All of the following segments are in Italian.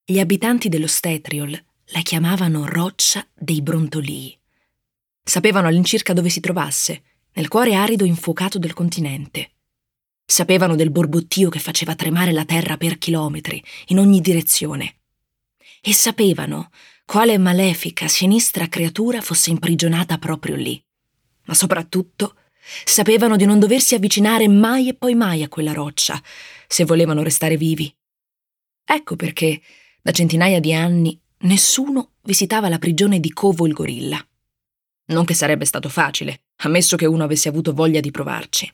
Gli abitanti dello Stetriol la chiamavano Roccia dei Brontolii. Sapevano all'incirca dove si trovasse, nel cuore arido e infuocato del continente. Sapevano del borbottio che faceva tremare la terra per chilometri, in ogni direzione. E sapevano quale malefica, sinistra creatura fosse imprigionata proprio lì. Ma soprattutto sapevano di non doversi avvicinare mai e poi mai a quella roccia, se volevano restare vivi. Ecco perché, da centinaia di anni, nessuno visitava la prigione di Covo il gorilla. Non che sarebbe stato facile, ammesso che uno avesse avuto voglia di provarci.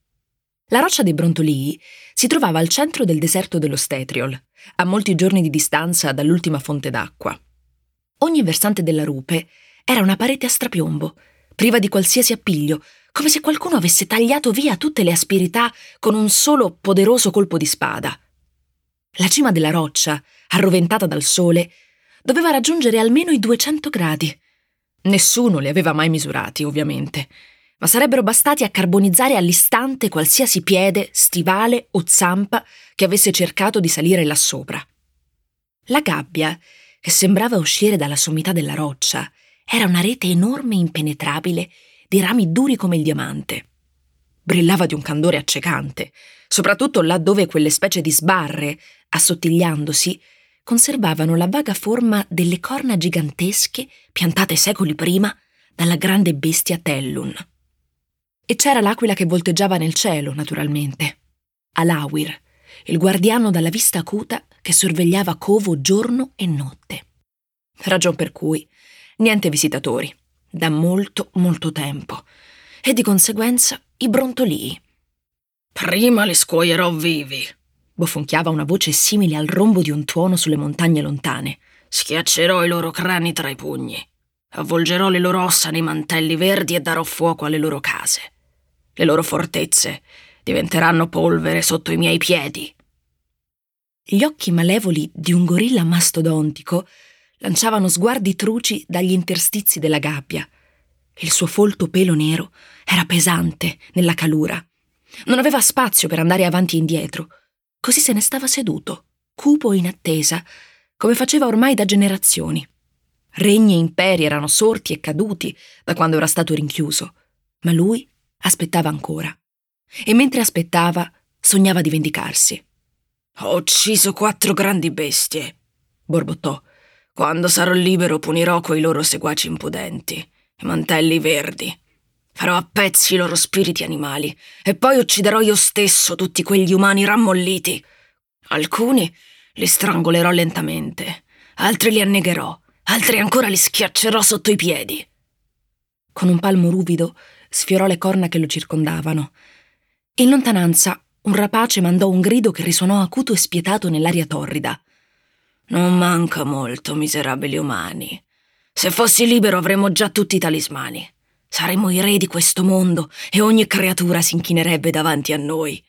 La roccia dei Brontolii si trovava al centro del deserto dello Stetriol, a molti giorni di distanza dall'ultima fonte d'acqua. Ogni versante della rupe era una parete a strapiombo, priva di qualsiasi appiglio, come se qualcuno avesse tagliato via tutte le asperità con un solo poderoso colpo di spada. La cima della roccia, arroventata dal sole, doveva raggiungere almeno i 200 gradi. Nessuno li aveva mai misurati, ovviamente, ma sarebbero bastati a carbonizzare all'istante qualsiasi piede, stivale o zampa che avesse cercato di salire là sopra. La gabbia, che sembrava uscire dalla sommità della roccia, era una rete enorme e impenetrabile di rami duri come il diamante. Brillava di un candore accecante, soprattutto là dove quelle specie di sbarre, assottigliandosi, conservavano la vaga forma delle corna gigantesche piantate secoli prima dalla grande bestia Tellun. E c'era l'aquila che volteggiava nel cielo, naturalmente. Alawir, il guardiano dalla vista acuta che sorvegliava Covo giorno e notte. Ragion per cui niente visitatori, da molto, molto tempo, e di conseguenza i Brontolii. «Prima li scuoierò vivi», bofonchiava una voce simile al rombo di un tuono sulle montagne lontane. «Schiaccerò i loro crani tra i pugni, avvolgerò le loro ossa nei mantelli verdi e darò fuoco alle loro case. Le loro fortezze diventeranno polvere sotto i miei piedi». Gli occhi malevoli di un gorilla mastodontico lanciavano sguardi truci dagli interstizi della gabbia. Il suo folto pelo nero era pesante nella calura. Non aveva spazio per andare avanti e indietro. Così se ne stava seduto, cupo in attesa, come faceva ormai da generazioni. Regni e imperi erano sorti e caduti da quando era stato rinchiuso, ma lui aspettava ancora. E mentre aspettava, sognava di vendicarsi. «Ho ucciso 4 grandi bestie», borbottò. «Quando sarò libero punirò quei loro seguaci impudenti, i mantelli verdi. Farò a pezzi i loro spiriti animali e poi ucciderò io stesso tutti quegli umani rammolliti. Alcuni li strangolerò lentamente, altri li annegherò, altri ancora li schiaccerò sotto i piedi». Con un palmo ruvido sfiorò le corna che lo circondavano. In lontananza un rapace mandò un grido che risuonò acuto e spietato nell'aria torrida. «Non manca molto, miserabili umani. Se fossi libero avremmo già tutti i talismani. Saremmo i re di questo mondo e ogni creatura si inchinerebbe davanti a noi.